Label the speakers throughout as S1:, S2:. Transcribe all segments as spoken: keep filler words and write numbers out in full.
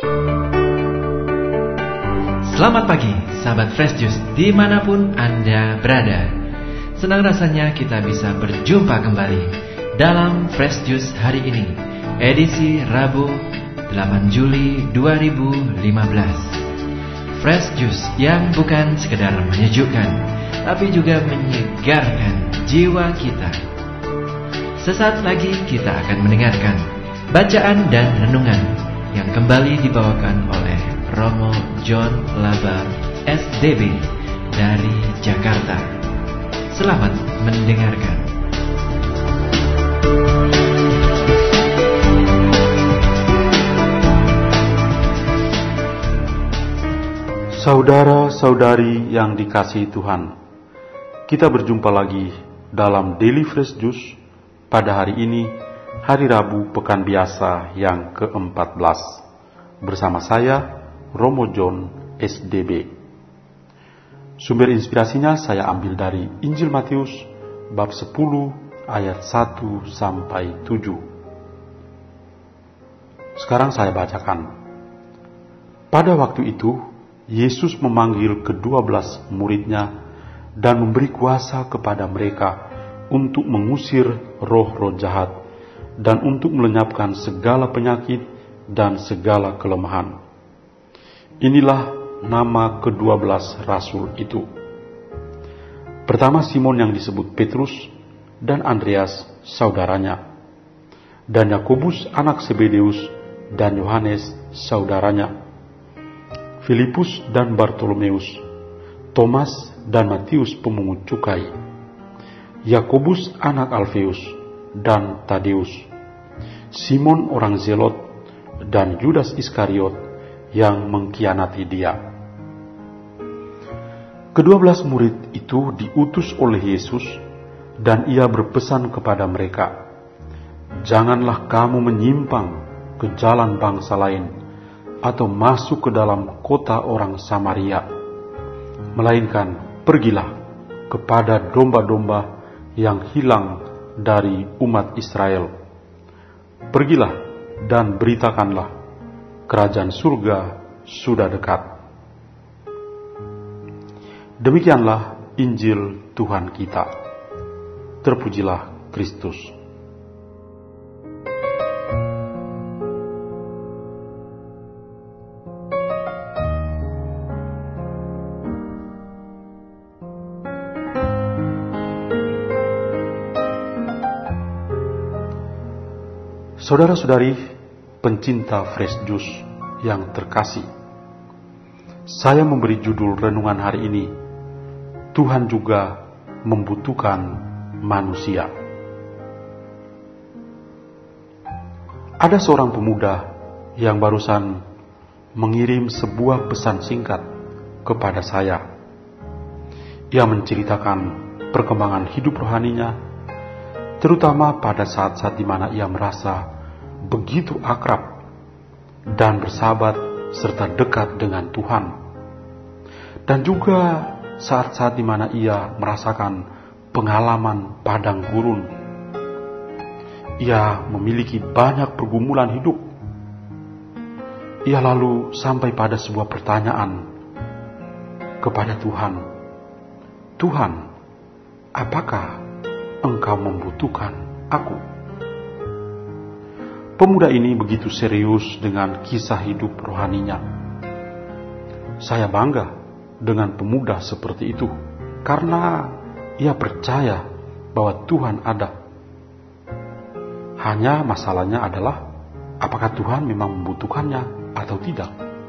S1: Selamat pagi, sahabat Fresh Juice dimanapun Anda berada. Senang rasanya kita bisa berjumpa kembali dalam Fresh Juice hari ini, edisi Rabu delapan Juli dua ribu lima belas. Fresh Juice yang bukan sekedar menyejukkan, tapi juga menyegarkan jiwa kita. Sesaat lagi kita akan mendengarkan bacaan dan renungan yang kembali dibawakan oleh Romo John Labar S D B dari Jakarta. Selamat mendengarkan.
S2: Saudara-saudari yang dikasihi Tuhan, kita berjumpa lagi dalam Daily Fresh Juice pada hari ini, hari Rabu Pekan Biasa yang keempat belas, bersama saya, Romo John S D B. Sumber inspirasinya saya ambil dari Injil Matius bab sepuluh ayat satu sampai tujuh. Sekarang saya bacakan. Pada waktu itu, Yesus memanggil kedua belas muridnya dan memberi kuasa kepada mereka untuk mengusir roh-roh jahat dan untuk melenyapkan segala penyakit dan segala kelemahan. Inilah nama kedua belas rasul itu. Pertama Simon yang disebut Petrus dan Andreas saudaranya, dan Yakobus anak Zebedeus dan Yohanes saudaranya, Filipus dan Bartolomeus, Thomas dan Matius pemungut cukai, Yakobus anak Alfeus dan Tadeus, Simon orang Zelot dan Yudas Iskariot yang mengkhianati dia. Kedua belas murid itu diutus oleh Yesus dan ia berpesan kepada mereka, "Janganlah kamu menyimpang ke jalan bangsa lain atau masuk ke dalam kota orang Samaria, melainkan pergilah kepada domba-domba yang hilang dari umat Israel. Pergilah dan beritakanlah, kerajaan surga sudah dekat." Demikianlah Injil Tuhan kita. Terpujilah Kristus. Saudara-saudari pencinta Fresh Juice yang terkasih, saya memberi judul renungan hari ini, Tuhan juga membutuhkan manusia. Ada seorang pemuda yang barusan mengirim sebuah pesan singkat kepada saya. Ia menceritakan perkembangan hidup rohaninya, terutama pada saat-saat di mana ia merasa begitu akrab dan bersahabat serta dekat dengan Tuhan, dan juga saat-saat di mana ia merasakan pengalaman padang gurun. Ia memiliki banyak pergumulan hidup. Ia lalu sampai pada sebuah pertanyaan kepada Tuhan, "Tuhan, apakah Engkau membutuhkan aku?" Pemuda ini begitu serius dengan kisah hidup rohaninya. Saya bangga dengan pemuda seperti itu, karena ia percaya bahwa Tuhan ada. Hanya masalahnya adalah, apakah Tuhan memang membutuhkannya atau tidak?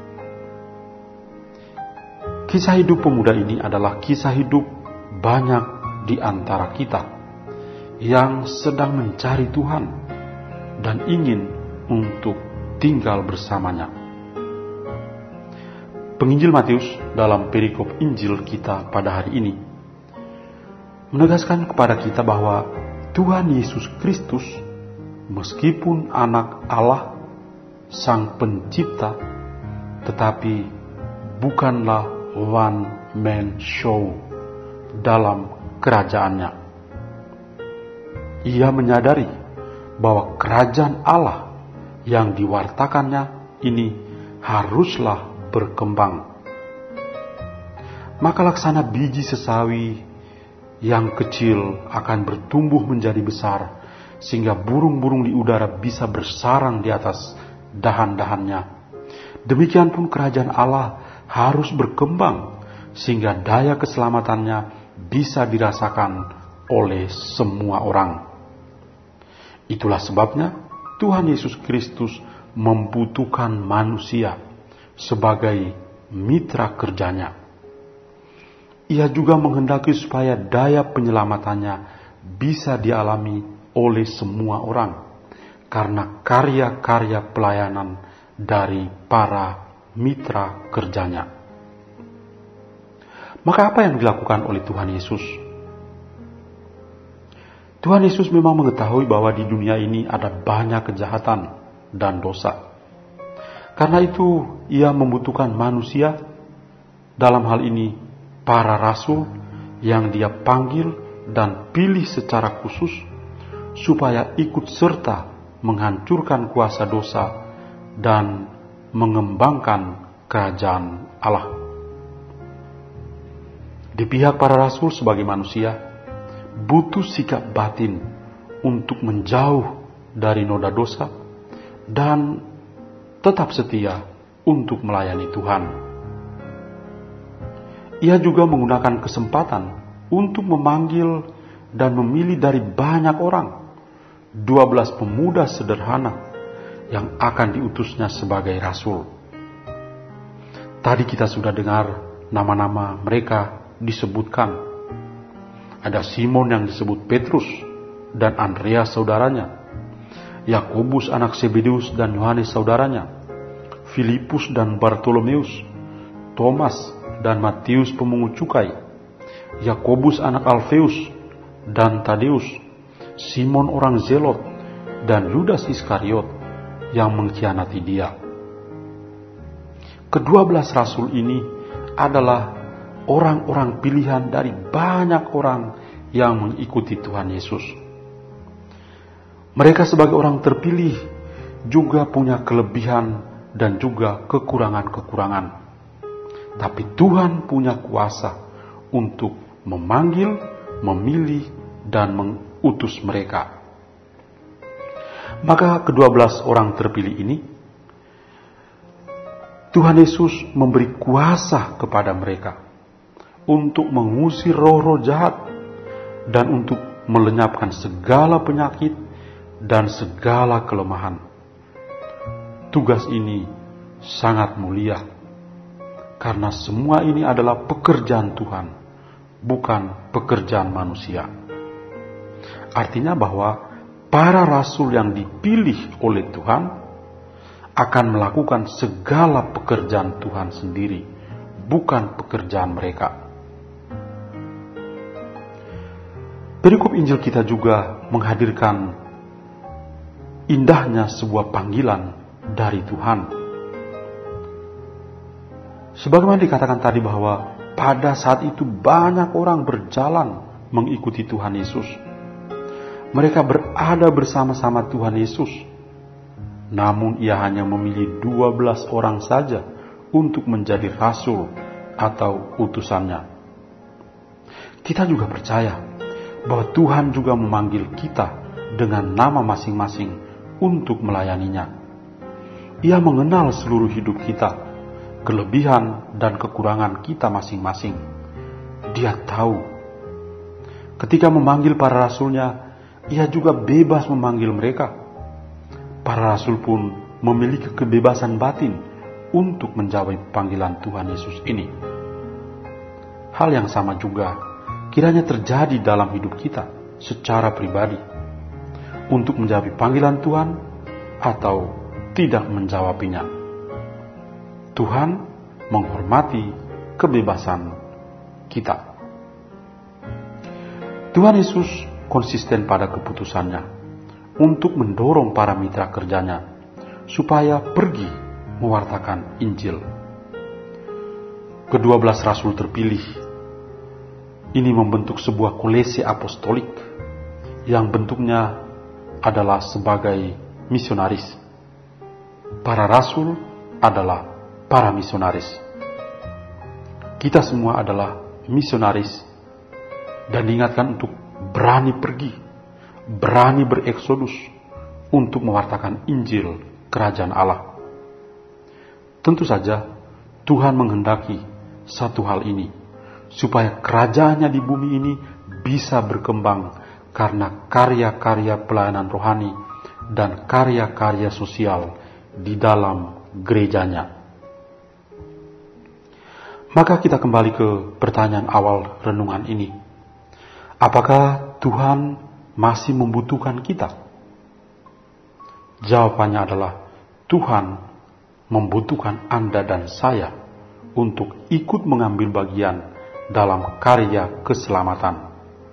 S2: Kisah hidup pemuda ini adalah kisah hidup banyak di antara kita yang sedang mencari Tuhan dan ingin untuk tinggal bersamanya. Penginjil Matius dalam perikop Injil kita pada hari ini menegaskan kepada kita bahwa Tuhan Yesus Kristus, meskipun anak Allah, Sang Pencipta, tetapi bukanlah one man show dalam kerajaannya. Ia menyadari bahwa kerajaan Allah yang diwartakannya ini haruslah berkembang. Maka laksana biji sesawi yang kecil akan bertumbuh menjadi besar, sehingga burung-burung di udara bisa bersarang di atas dahan-dahannya. Demikian pun kerajaan Allah harus berkembang, sehingga daya keselamatannya bisa dirasakan oleh semua orang. Itulah sebabnya Tuhan Yesus Kristus membutuhkan manusia sebagai mitra kerjanya. Ia juga menghendaki supaya daya penyelamatannya bisa dialami oleh semua orang karena karya-karya pelayanan dari para mitra kerjanya. Maka apa yang dilakukan oleh Tuhan Yesus? Tuhan Yesus memang mengetahui bahwa di dunia ini ada banyak kejahatan dan dosa. Karena itu ia membutuhkan manusia, dalam hal ini para rasul yang dia panggil dan pilih secara khusus supaya ikut serta menghancurkan kuasa dosa dan mengembangkan kerajaan Allah. Di pihak para rasul sebagai manusia, butuh sikap batin untuk menjauh dari noda dosa dan tetap setia untuk melayani Tuhan. Ia juga menggunakan kesempatan untuk memanggil dan memilih dari banyak orang dua belas pemuda sederhana yang akan diutusnya sebagai rasul. Tadi kita sudah dengar nama-nama mereka disebutkan. Ada Simon yang disebut Petrus dan Andreas saudaranya, Yakobus anak Zebedeus dan Yohanes saudaranya, Filipus dan Bartolomeus, Thomas dan Matius pemungut cukai, Yakobus anak Alfeus dan Tadeus, Simon orang Zelot, dan Yudas Iskariot yang mengkhianati dia. Kedua belas rasul ini adalah orang-orang pilihan dari banyak orang yang mengikuti Tuhan Yesus. Mereka sebagai orang terpilih juga punya kelebihan dan juga kekurangan-kekurangan. Tapi Tuhan punya kuasa untuk memanggil, memilih, dan mengutus mereka. Maka kedua belas orang terpilih ini, Tuhan Yesus memberi kuasa kepada mereka untuk mengusir roh-roh jahat dan untuk melenyapkan segala penyakit dan segala kelemahan. Tugas ini sangat mulia karena semua ini adalah pekerjaan Tuhan, bukan pekerjaan manusia. Artinya bahwa para rasul yang dipilih oleh Tuhan akan melakukan segala pekerjaan Tuhan sendiri, bukan pekerjaan mereka. Perikop Injil kita juga menghadirkan indahnya sebuah panggilan dari Tuhan. Sebagaimana dikatakan tadi bahwa pada saat itu banyak orang berjalan mengikuti Tuhan Yesus. Mereka berada bersama-sama Tuhan Yesus. Namun ia hanya memilih dua belas orang saja untuk menjadi rasul atau utusannya. Kita juga percaya bahwa Tuhan juga memanggil kita dengan nama masing-masing untuk melayaninya. Ia mengenal seluruh hidup kita, kelebihan dan kekurangan kita masing-masing. Dia tahu. Ketika memanggil para rasulnya, ia juga bebas memanggil mereka. Para rasul pun memiliki kebebasan batin untuk menjawab panggilan Tuhan Yesus ini. Hal yang sama juga kiranya terjadi dalam hidup kita secara pribadi, untuk menjawab panggilan Tuhan atau tidak menjawabinya. Tuhan menghormati kebebasan kita. Tuhan Yesus konsisten pada keputusannya untuk mendorong para mitra kerjanya supaya pergi mewartakan Injil. Kedua belas rasul terpilih ini membentuk sebuah kolese apostolik yang bentuknya adalah sebagai misionaris. Para rasul adalah para misionaris. Kita semua adalah misionaris dan diingatkan untuk berani pergi, berani bereksodus untuk mewartakan Injil Kerajaan Allah. Tentu saja Tuhan menghendaki satu hal ini, supaya kerajaannya di bumi ini bisa berkembang karena karya-karya pelayanan rohani dan karya-karya sosial di dalam gerejanya. Maka kita kembali ke pertanyaan awal renungan ini. Apakah Tuhan masih membutuhkan kita? Jawabannya adalah Tuhan membutuhkan Anda dan saya untuk ikut mengambil bagian dalam karya keselamatan.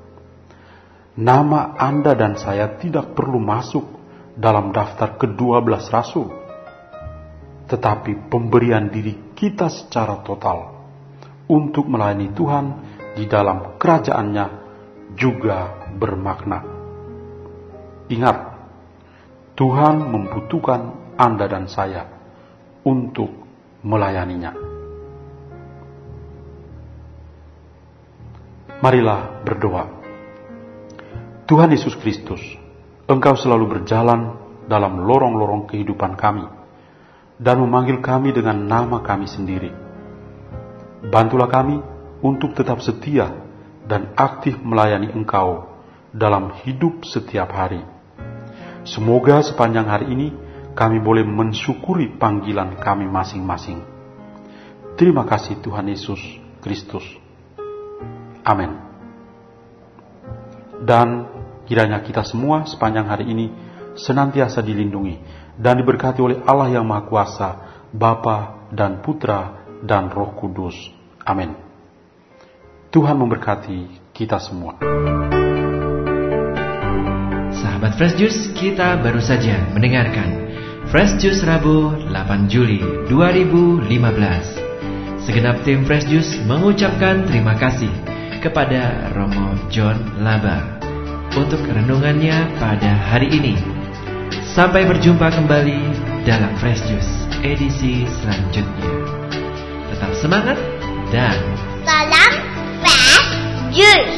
S2: Nama Anda dan saya tidak perlu masuk dalam daftar kedua belas rasul, tetapi pemberian diri kita secara total untuk melayani Tuhan di dalam kerajaan-Nya juga bermakna. Ingat, Tuhan membutuhkan Anda dan saya untuk melayaninya. Marilah berdoa. Tuhan Yesus Kristus, Engkau selalu berjalan dalam lorong-lorong kehidupan kami dan memanggil kami dengan nama kami sendiri. Bantulah kami untuk tetap setia dan aktif melayani Engkau dalam hidup setiap hari. Semoga sepanjang hari ini kami boleh mensyukuri panggilan kami masing-masing. Terima kasih Tuhan Yesus Kristus. Amin. Dan kiranya kita semua sepanjang hari ini senantiasa dilindungi dan diberkati oleh Allah yang Maha Kuasa, Bapa dan Putra dan Roh Kudus. Amin. Tuhan memberkati kita semua.
S1: Sahabat Fresh Juice, kita baru saja mendengarkan Fresh Juice Rabu delapan Juli dua ribu lima belas. Segenap tim Fresh Juice mengucapkan terima kasih kepada Romo John Laba untuk renungannya pada hari ini. Sampai berjumpa kembali dalam Fresh Juice edisi selanjutnya. Tetap semangat dan
S3: salam Fresh Juice.